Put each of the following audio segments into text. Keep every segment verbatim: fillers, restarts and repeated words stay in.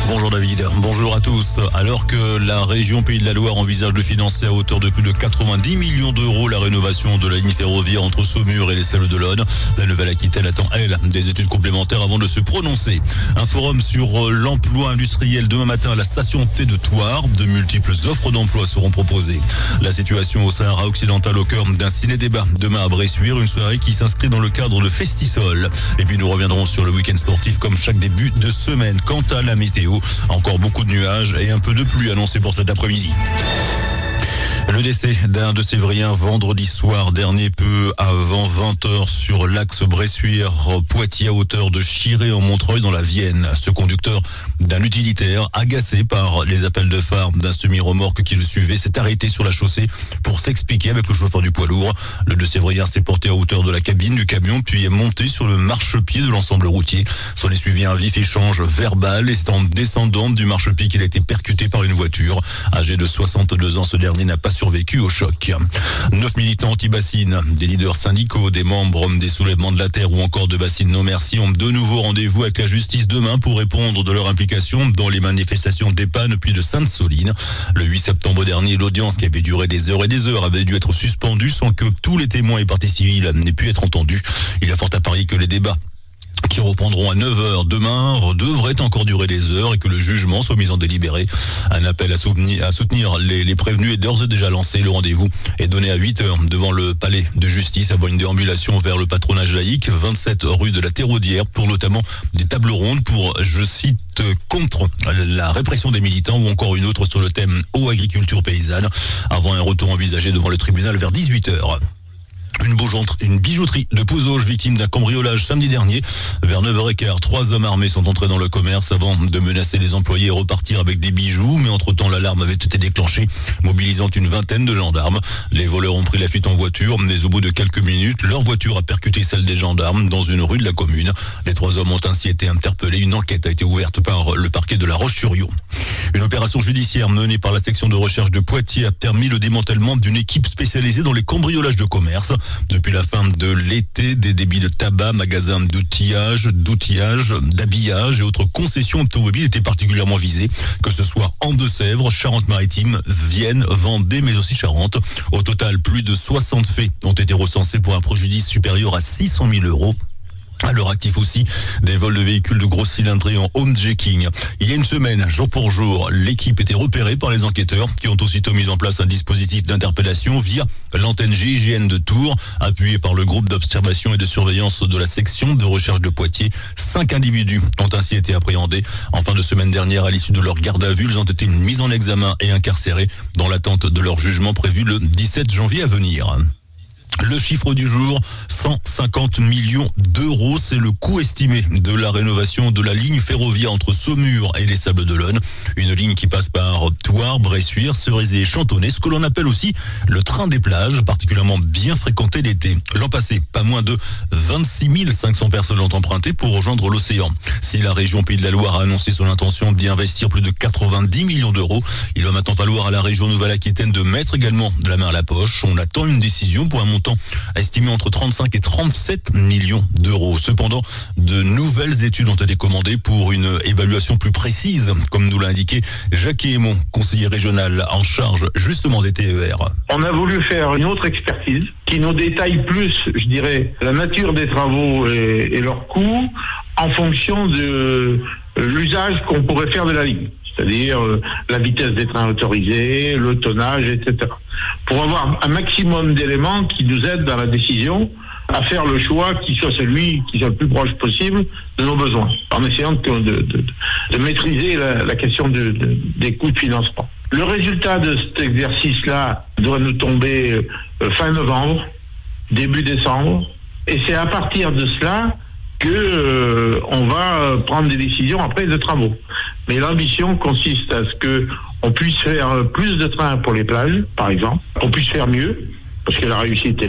Bonjour David, bonjour à tous. Alors que la région Pays de la Loire envisage de financer à hauteur de plus de quatre-vingt-dix millions d'euros la rénovation de la ligne ferroviaire entre Saumur et les Sables-d'Olonne, la Nouvelle-Aquitaine attend, elle, des études complémentaires avant de se prononcer. Un forum sur l'emploi industriel demain matin à la station T de Thouars. De multiples offres d'emploi seront proposées. La situation au Sahara occidental au cœur d'un ciné-débat demain à Bressuire, une soirée qui s'inscrit dans le cadre de Festisol. Et puis nous reviendrons sur le week-end sportif comme chaque début de semaine. Quant à la météo, encore beaucoup de nuages et un peu de pluie annoncés pour cet après-midi. Le décès d'un de Sévrien vendredi soir dernier, peu avant vingt heures, sur l'axe Bressuire-Poitiers à hauteur de Chiré en Montreuil dans la Vienne. Ce conducteur d'un utilitaire, agacé par les appels de phare d'un semi-remorque qui le suivait, s'est arrêté sur la chaussée pour s'expliquer avec le chauffeur du poids lourd. Le de Sévrien s'est porté à hauteur de la cabine du camion puis est monté sur le marchepied de l'ensemble routier. S'en est suivi un vif échange verbal et c'est en descendant du marchepied qu'il a été percuté par une voiture. Âgé de soixante-deux ans, ce dernier n'a pas survécu au choc. Neuf militants anti-bassines, des leaders syndicaux, des membres des soulèvements de la terre ou encore de Bassines Non Merci ont de nouveau rendez-vous avec la justice demain pour répondre de leur implication dans les manifestations d'Épanne puis de Sainte-Soline. Le huit septembre dernier, l'audience qui avait duré des heures et des heures avait dû être suspendue sans que tous les témoins et parties civiles n'aient pu être entendus. Il y a fort à parier que les débats qui reprendront à neuf heures demain devraient encore durer des heures et que le jugement soit mis en délibéré. Un appel à soutenir, à soutenir les, les prévenus est d'ores et déjà lancé. Le rendez-vous est donné à huit heures devant le palais de justice avant une déambulation vers le patronage laïque, vingt-sept rue de la Théraudière, pour notamment des tables rondes pour, je cite, contre la répression des militants ou encore une autre sur le thème eau, agriculture paysanne, avant un retour envisagé devant le tribunal vers dix-huit heures. Une, une bijouterie de Pouzauges victime d'un cambriolage samedi dernier. Vers neuf heures quinze, trois hommes armés sont entrés dans le commerce avant de menacer les employés et repartir avec des bijoux. Mais entre-temps, l'alarme avait été déclenchée, mobilisant une vingtaine de gendarmes. Les voleurs ont pris la fuite en voiture, mais au bout de quelques minutes, leur voiture a percuté celle des gendarmes dans une rue de la commune. Les trois hommes ont ainsi été interpellés. Une enquête a été ouverte par le parquet de La Roche-sur-Yon. Une opération judiciaire menée par la section de recherche de Poitiers a permis le démantèlement d'une équipe spécialisée dans les cambriolages de commerce. Depuis la fin de l'été, des débits de tabac, magasins d'outillage, d'outillage, d'habillage et autres concessions automobiles étaient particulièrement visés, que ce soit en Deux-Sèvres, Charente-Maritime, Vienne, Vendée, mais aussi Charente. Au total, plus de soixante faits ont été recensés pour un préjudice supérieur à six cent mille euros. À leur actif aussi, des vols de véhicules de grosse cylindrée en homejacking. Il y a une semaine, jour pour jour, l'équipe était repérée par les enquêteurs qui ont aussitôt mis en place un dispositif d'interpellation via l'antenne G I G N de Tours, appuyé par le groupe d'observation et de surveillance de la section de recherche de Poitiers. Cinq individus ont ainsi été appréhendés. En fin de semaine dernière, à l'issue de leur garde à vue, ils ont été mis en examen et incarcérés dans l'attente de leur jugement prévu le dix-sept janvier à venir. Le chiffre du jour, cent cinquante millions d'euros, c'est le coût estimé de la rénovation de la ligne ferroviaire entre Saumur et les Sables-d'Olonne. Une ligne qui passe par Thouars, Bressuire, Cerisay et Chantonnay, ce que l'on appelle aussi le train des plages, particulièrement bien fréquenté l'été. L'an passé, pas moins de vingt-six mille cinq cents personnes l'ont emprunté pour rejoindre l'océan. Si la région Pays de la Loire a annoncé son intention d'y investir plus de quatre-vingt-dix millions d'euros, il va maintenant falloir à la région Nouvelle-Aquitaine de mettre également de la main à la poche. On attend une décision pour un montant estimé entre trente-cinq et trente-sept millions d'euros. Cependant, de nouvelles études ont été commandées pour une évaluation plus précise, comme nous l'a indiqué Jacques Aymon, conseiller régional en charge justement des T E R. On a voulu faire une autre expertise qui nous détaille plus, je dirais, la nature des travaux et, et leur coût en fonction de l'usage qu'on pourrait faire de la ligne. C'est-à-dire euh, la vitesse des trains autorisés, le tonnage, et cetera. Pour avoir un maximum d'éléments qui nous aident dans la décision à faire le choix qui soit celui qui soit le plus proche possible de nos besoins, en essayant de, de, de, de maîtriser la, la question de, de, des coûts de financement. Le résultat de cet exercice-là doit nous tomber euh, fin novembre, début décembre, et c'est à partir de cela que euh, on va prendre des décisions après de travaux. Mais l'ambition consiste à ce que on puisse faire plus de trains pour les plages, par exemple, qu'on puisse faire mieux, parce que la réussite est là,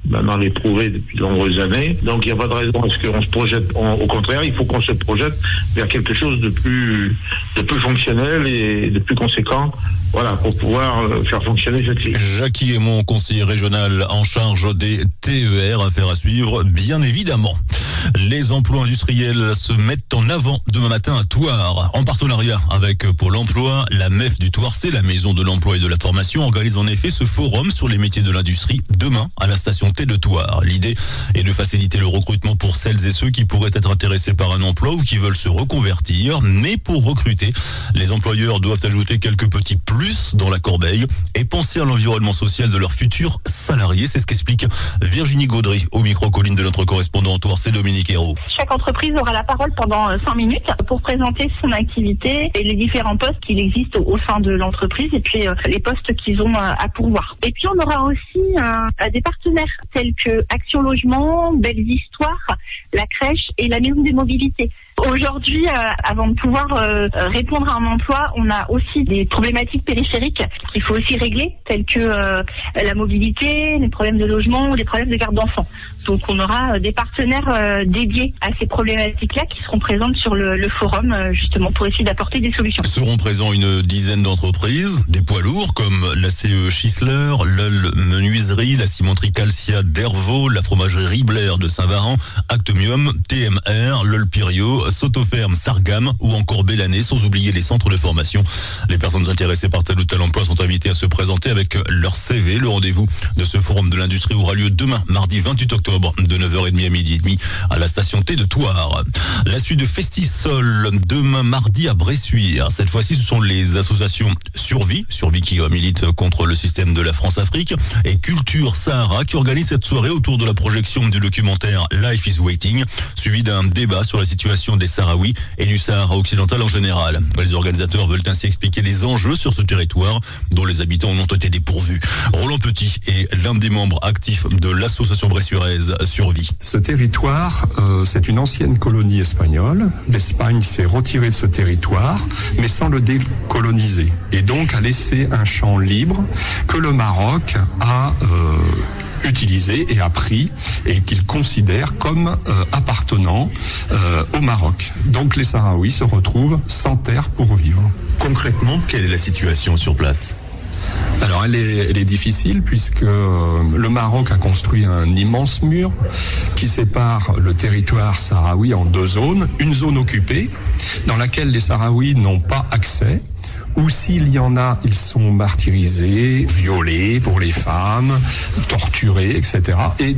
maintenant l'éprouvé depuis de nombreuses années. Donc il n'y a pas de raison à ce qu'on se projette. On, au contraire, il faut qu'on se projette vers quelque chose de plus, de plus fonctionnel et de plus conséquent. Voilà, pour pouvoir faire fonctionner cette ligne. Jackie Aymon, conseiller régional en charge des T E R, affaire à suivre, bien évidemment. Les emplois industriels se mettent en avant demain matin à Thouars. En partenariat avec Pôle emploi, la M E F du Thouars, la Maison de l'emploi et de la formation, organise en effet ce forum sur les métiers de l'industrie demain à la station T de Thouars. L'idée est de faciliter le recrutement pour celles et ceux qui pourraient être intéressés par un emploi ou qui veulent se reconvertir. Mais pour recruter, les employeurs doivent ajouter quelques petits plus dans la corbeille et penser à l'environnement social de leurs futurs salariés. C'est ce qu'explique Virginie Gaudry au micro-colline de notre correspondant en Thouars, c'est Dominique Hérault. Chaque entreprise aura la parole pendant cinq minutes pour présenter son activité et les différents postes qu'il existe au sein de l'entreprise et puis euh, les postes qu'ils ont à pourvoir. Et puis on aura aussi euh, des partenaires tels que Action Logement, Belles Histoires, la crèche et la Maison des Mobilités. Aujourd'hui, euh, avant de pouvoir euh, répondre à un emploi, on a aussi des problématiques périphériques qu'il faut aussi régler, telles que euh, la mobilité, les problèmes de logement ou les problèmes de garde d'enfants. Donc on aura euh, des partenaires euh, dédiés à ces problématiques-là qui seront présentes sur le, le forum, euh, justement pour essayer d'apporter des solutions. Seront présents une dizaine d'entreprises, des poids lourds comme la C E Schisler, l'E L Menuiserie, la cimenterie Calcia d'Hervaux, la fromagerie Ribler de Saint-Varan, Actomium, T M R, l'E L Pirio, Sotoferme, Sargam ou encore Bélané, sans oublier les centres de formation. Les personnes intéressées par tel ou tel emploi sont invitées à se présenter avec leur C V. Le rendez-vous de ce forum de l'industrie aura lieu demain, mardi vingt-huit octobre, de neuf heures trente à midi et demi à la station T de Thouars. La suite de Festisol, demain mardi à Bressuire. Cette fois-ci, ce sont les associations Survie, Survie qui milite contre le système de la France-Afrique, et Culture Sahara qui organisent cette soirée autour de la projection du documentaire Life is Waiting, suivi d'un débat sur la situation des Sahraouis et du Sahara occidental en général. Les organisateurs veulent ainsi expliquer les enjeux sur ce territoire dont les habitants ont été dépourvus. Roland Petit est l'un des membres actifs de l'association bressuiraise Survie. Ce territoire, euh, c'est une ancienne colonie espagnole. L'Espagne s'est retirée de ce territoire, mais sans le décoloniser. Et donc a laissé un champ libre que le Maroc a euh, utilisé et a pris et qu'il considère comme euh, appartenant euh, au Maroc. Donc les Sahraouis se retrouvent sans terre pour vivre. Concrètement, quelle est la situation sur place ? Alors elle est, elle est difficile puisque euh, le Maroc a construit un immense mur qui sépare le territoire sahraoui en deux zones. Une zone occupée dans laquelle les Sahraouis n'ont pas accès, ou s'il y en a, ils sont martyrisés, violés pour les femmes, torturés, et cetera. Et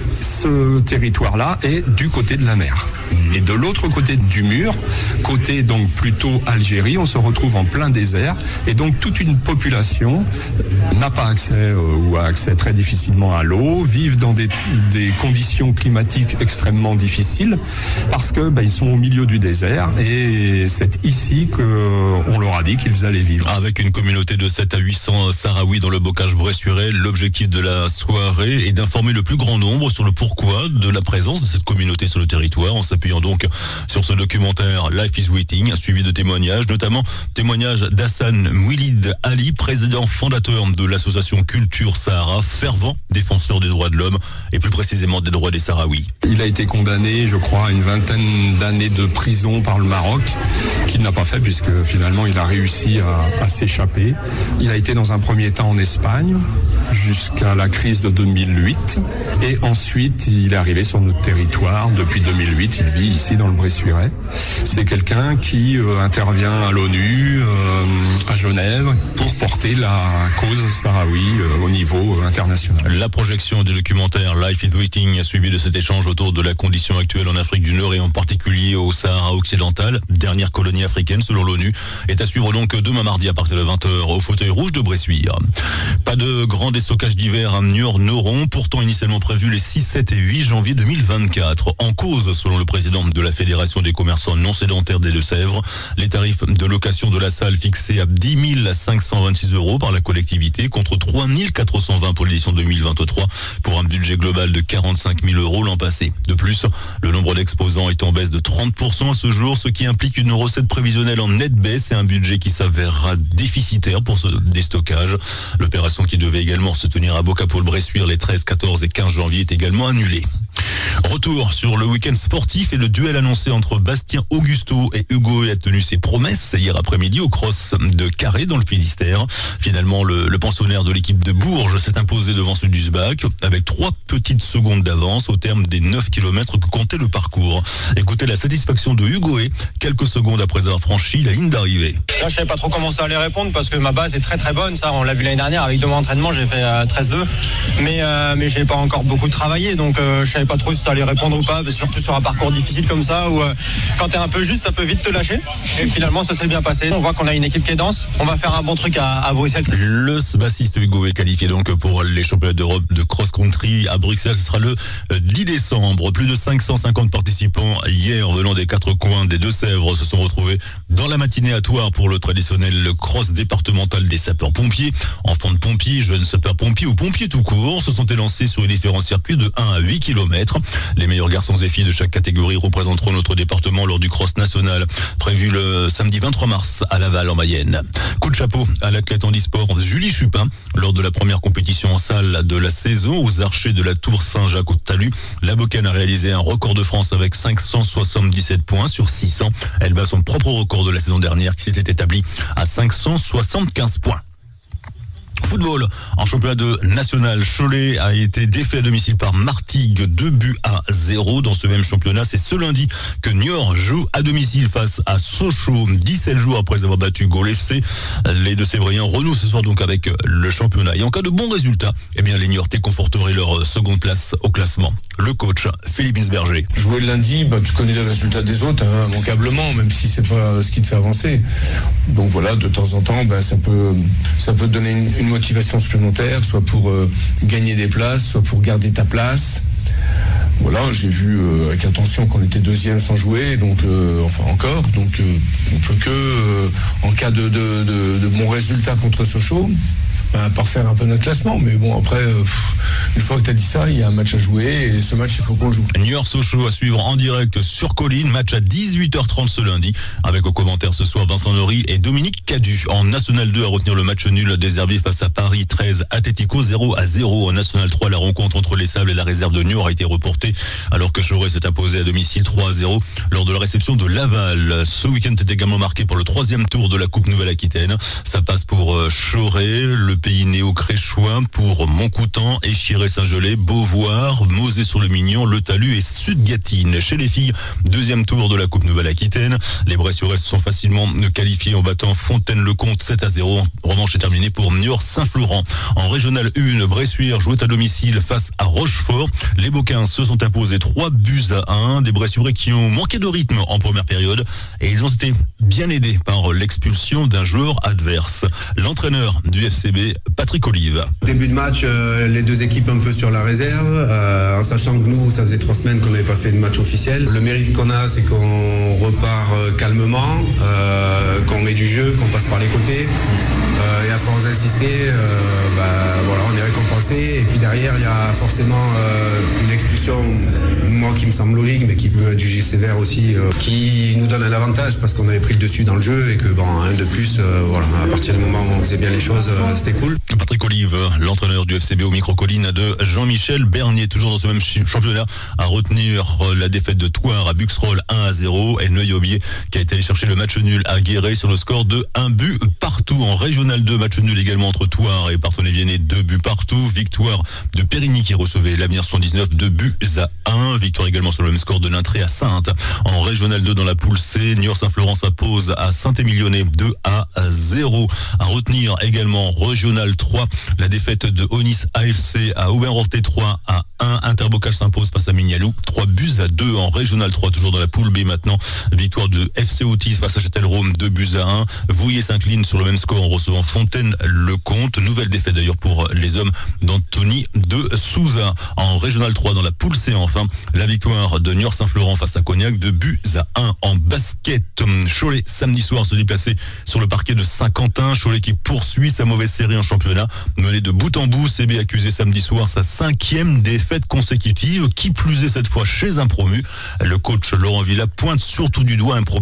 ce territoire-là est du côté de la mer. Et de l'autre côté du mur, côté donc plutôt Algérie, on se retrouve en plein désert et donc toute une population n'a pas accès euh, ou a accès très difficilement à l'eau, vivent dans des, des conditions climatiques extrêmement difficiles parce que ben, ils sont au milieu du désert et c'est ici qu'on leur a dit qu'ils allaient vivre. Avec une communauté de sept à huit cents Sahraouis dans le bocage bressuirais, l'objectif de la soirée est d'informer le plus grand nombre sur le pourquoi de la présence de cette communauté sur le territoire, en s'appuyant donc sur ce documentaire Life is Waiting, suivi de témoignages, notamment témoignages d'Hassan Mouilid Ali, président fondateur de l'association Culture Sahara, fervent défenseur des droits de l'homme et plus précisément des droits des Sahraouis. Il a été condamné, je crois, à une vingtaine d'années de prison par le Maroc, qu'il n'a pas fait puisque finalement il a réussi à, à s'échapper. Il a été dans un premier temps en Espagne jusqu'à la crise de deux mille huit et ensuite il est arrivé sur notre territoire. Depuis deux mille huit, il vit ici dans le Bressuirais. C'est quelqu'un qui euh, intervient à l'ONU, euh, à Genève, pour porter la cause sahraoui euh, au niveau euh, international. La projection du documentaire Life is Waiting a suivi de cet échange autour de la condition actuelle en Afrique du Nord et en particulier au Sahara occidental, dernière colonie africaine selon l'ONU, est à suivre donc demain mardi à partir de vingt heures au fauteuil rouge de Bressuire. Pas de grand déstockage d'hiver à Niort-Noron, pourtant initialement prévu les six, sept et huit janvier deux mille vingt-quatre. En cause, selon le président de la Fédération des commerçants non sédentaires des Deux-Sèvres, les tarifs de location de la salle fixés à dix mille cinq cent vingt-six euros par la collectivité contre trois mille quatre cent vingt pour l'édition deux mille vingt-trois pour un budget global de quarante-cinq mille euros l'an passé. De plus, le nombre d'exposants est en baisse de trente pour cent à ce jour, ce qui implique une recette prévisionnelle en nette baisse et un budget qui s'avérera déficitaire pour ce déstockage. L'opération qui devait également se tenir à Bocapo-le-Bressuire les treize, quatorze et quinze janvier est également annulée. Retour sur le week-end sportif et le duel annoncé entre Bastien Augusto et Hugo a tenu ses promesses hier après-midi au cross de Carré dans le Finistère. Finalement, le, le pensionnaire de l'équipe de Bourges s'est imposé devant ce d'Usbach avec trois petites secondes d'avance au terme des neuf kilomètres que comptait le parcours. Écoutez la satisfaction de Hugo quelques secondes après avoir franchi la ligne d'arrivée. Là, je savais pas trop comment ça allait répondre parce que ma base est très très bonne. Ça, on l'a vu l'année dernière avec deux mois d'entraînement, j'ai fait euh, treize deux, mais euh, mais j'ai pas encore beaucoup travaillé, donc euh, je savais pas trop si ça allait répondre ou pas, surtout sur un parcours difficile comme ça où euh, quand t'es un peu juste, ça peut vite te lâcher. Et finalement, ça s'est bien passé. On voit qu'on a une équipe qui est dense. On va faire un bon truc à, à Bruxelles. Le bassiste Hugo est qualifié donc pour les championnats d'Europe de cross-country à Bruxelles. Ce sera le dix décembre. Plus de cinq cent cinquante participants hier venant des quatre coins des Deux-Sèvres se sont retrouvés dans la matinée à Thouars pour le traditionnel cross départemental des sapeurs-pompiers. Enfants de pompiers, jeunes sapeurs-pompiers ou pompiers tout court se sont élancés sur les différents circuits de un à huit kilomètres. Les meilleurs garçons et filles de chaque catégorie représenteront notre département lors du cross national prévu le samedi vingt-trois mars à Laval en Mayenne. Coup de chapeau à l'athlète handisport Julie Chupin lors de la première compétition en salle de la saison aux Archers de la Tour Saint-Jacques au Talus. La Bocane a réalisé un record de France avec cinq cent soixante-dix-sept points sur six cents. Elle bat son propre record de la saison dernière qui s'était établi à cinq cent soixante-quinze points. Football, en championnat de national, Cholet a été défait à domicile par Martigues, deux buts à zéro. Dans ce même championnat, c'est ce lundi que Niort joue à domicile face à Sochaux, dix-sept jours après avoir battu Gaulle F C. Les deux Sévriens renouent ce soir donc avec le championnat. Et en cas de bons résultats, eh bien les Niortais conforteraient leur seconde place au classement. Le coach, Philippe Insberger. Jouer le lundi, bah, tu connais les résultats des autres, hein, immanquablement, même si c'est pas ce qui te fait avancer. Donc voilà, de temps en temps, bah, ça peut, ça peut te donner une, une motivation supplémentaire, soit pour euh, gagner des places, soit pour garder ta place. Voilà, j'ai vu euh, avec attention qu'on était deuxième sans jouer, donc euh, enfin encore, donc euh, on peut que, euh, en cas de, de, de, de bons résultats contre Sochaux, bah, parfaire un peu notre classement, mais bon après, euh, une fois que tu as dit ça, il y a un match à jouer et ce match il faut qu'on le joue. Niort Sochaux à suivre en direct sur Colline, match à dix-huit heures trente ce lundi, avec au commentaire ce soir Vincent Nory et Dominique Cadu. En National deux à retenir le match nul des Herbiers face à Paris treize, Atlético zéro à zéro. En National trois, la rencontre entre les Sables et la réserve de Niort a été reportée, alors que Choret s'est imposé à domicile trois à zéro lors de la réception de Laval. Ce week-end est également marqué par le troisième tour de la Coupe Nouvelle-Aquitaine. Ça passe pour Choret, le pays néo-créchois, pour Montcoutan, Échiré-Saint-Gelais, Beauvoir, Mosée-sur-le-Mignon, Le Talus et Sud-Gatine. Chez les filles, deuxième tour de la Coupe Nouvelle-Aquitaine. Les Bressurais sont facilement qualifiés en battant Fontaine-le-Comte sept à zéro. Revanche est terminée pour Niort-Saint-Florent. En Régional un, Bressuire jouait à domicile face à Rochefort. Les Bocquins se sont imposés trois buts à un. Des Bressurais qui ont manqué de rythme en première période et ils ont été bien aidés par l'expulsion d'un joueur adverse. L'entraîneur du F C B, Patrick Olive. Début de match, euh, les deux équipes un peu sur la réserve, euh, en sachant que nous, ça faisait trois semaines qu'on n'avait pas fait de match officiel. Le mérite qu'on a, c'est qu'on repart euh, calmement, euh, qu'on met du jeu, qu'on passe par les côtés. Euh, et à force d'insister, euh, bah, voilà, on est récompensé. Et puis derrière, il y a forcément euh, une expulsion, moi qui me semble logique, mais qui peut être jugée sévère aussi, euh, qui nous donne un avantage parce qu'on avait pris le dessus dans le jeu et que bon, un de plus, euh, voilà, à partir du moment où on faisait bien les choses, euh, c'était cool. Patrick Olive, l'entraîneur du F C B au micro-colline de Jean-Michel Bernier, toujours dans ce même championnat, à retenir la défaite de Thouars à Buxerolles un à zéro et Neuilly-Aubier qui a été allé chercher le match nul à Guéret sur le score de un but partout. En Régional deux, match nul également entre Thouars et Parthenay-Viennet, deux buts partout. Victoire de Périgny qui recevait l'Avenir soixante-dix-neuf, deux buts à un. Victoire également sur le même score de l'Intré à Saintes. En Régional deux, dans la poule C, Niort-Saint-Florent s'impose à Saint-Émilionnais deux à zéro. À retenir également Régional trois, la défaite de Onis A F C à Aubain-Rorté trois à un. Interbocage s'impose face à Mignalou, trois buts à deux. En Régional trois, toujours dans la poule B maintenant, victoire de F C Otis face à Châtellerault, deux buts à un. Vouillé s'incline sur le même score en recevant Fontaine-le-Comte. Nouvelle défaite d'ailleurs pour les hommes d'Anthony de Souza. En Régional trois, dans la poule C enfin, la victoire de Niort-Saint-Florent face à Cognac, deux buts à un. En basket, Cholet samedi soir se déplaçait sur le parquet de Saint-Quentin. Cholet qui poursuit sa mauvaise série en championnat, mené de bout en bout. C B accusé samedi soir sa cinquième défaite consécutive, qui plus est cette fois chez un promu. Le coach Laurent Villa pointe surtout du doigt un problème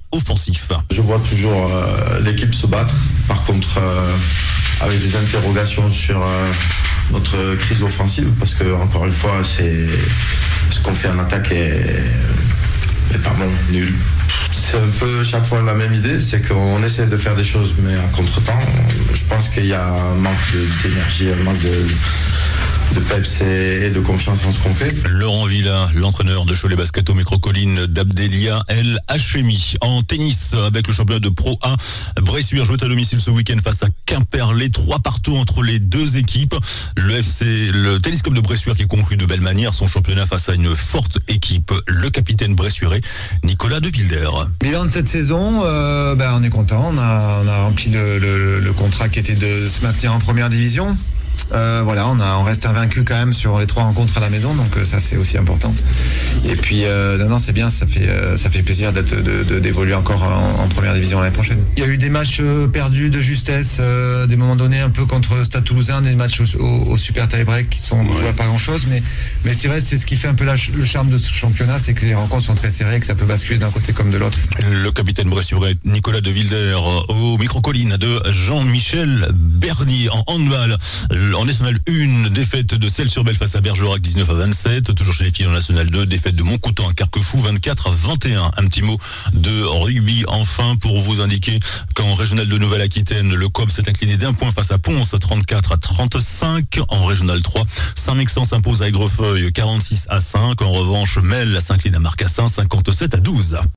offensif. Je vois toujours euh, l'équipe se battre. Par contre, euh, avec des interrogations sur euh, notre crise offensive, parce que encore une fois, c'est ce qu'on fait en attaque est, est pas bon, nul. C'est un peu chaque fois la même idée, c'est qu'on essaie de faire des choses, mais en contre-temps, je pense qu'il y a un manque d'énergie, un manque de, de peps et de confiance en ce qu'on fait. Laurent Villa, l'entraîneur de Cholet Basket au microcolline d'Abdelia El Hachemi. En tennis, avec le championnat de Pro A, Bressuire jouait à domicile ce week-end face à Quimperlé, trois partout entre les deux équipes. Le F C, le Tennis Club de Bressuire qui conclut de belle manière son championnat face à une forte équipe. Le capitaine bressuirais, Nicolas de Wilder. Bilan de cette saison, euh, ben on est content, on a, on a rempli le, le, le contrat qui était de se maintenir en première division. Euh, voilà, on, a, on reste invaincu quand même sur les trois rencontres à la maison, donc euh, ça c'est aussi important. Et puis euh, non, non, c'est bien, ça fait euh, ça fait plaisir d'être, de, de, d'évoluer encore en, en première division l'année prochaine. Il y a eu des matchs euh, perdus de justesse, euh, des moments donnés un peu contre Stade Toulousain, des matchs au, au, au super tie-break qui sont joués à pas grand-chose, mais mais c'est vrai, c'est ce qui fait un peu la, le charme de ce championnat, c'est que les rencontres sont très serrées, que ça peut basculer d'un côté comme de l'autre. Le capitaine bressuirais, Nicolas de Wilder, au microcolline de Jean-Michel Bernier. En handball, en National un, défaite de Celles-sur-Belle face à Bergerac dix-neuf à vingt-sept. Toujours chez les filles en National deux, défaite de Montcoutan à Carquefou vingt-quatre à vingt et un. Un petit mot de rugby enfin pour vous indiquer qu'en Régional de Nouvelle-Aquitaine, le C O B s'est incliné d'un point face à Pons trente-quatre à trente-cinq. En Régional trois, Saint-Mexan s'impose à Aigrefeuille quarante-six à cinq. En revanche, Mel s'incline à Marcassin cinquante-sept à douze.